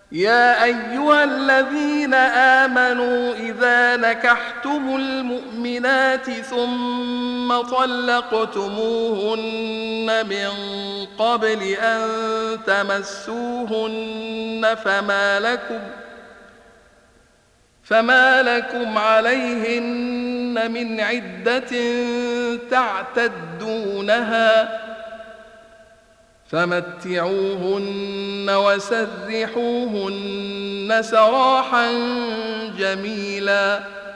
يا أيها الذين آمنوا إذا نكحتم المؤمنات ثم طلقتموهن من قبل أن تمسوهن فما لكم عليهن من عدة تعتدونها، فمتعوهن وسرحوهن سراحا جميلا.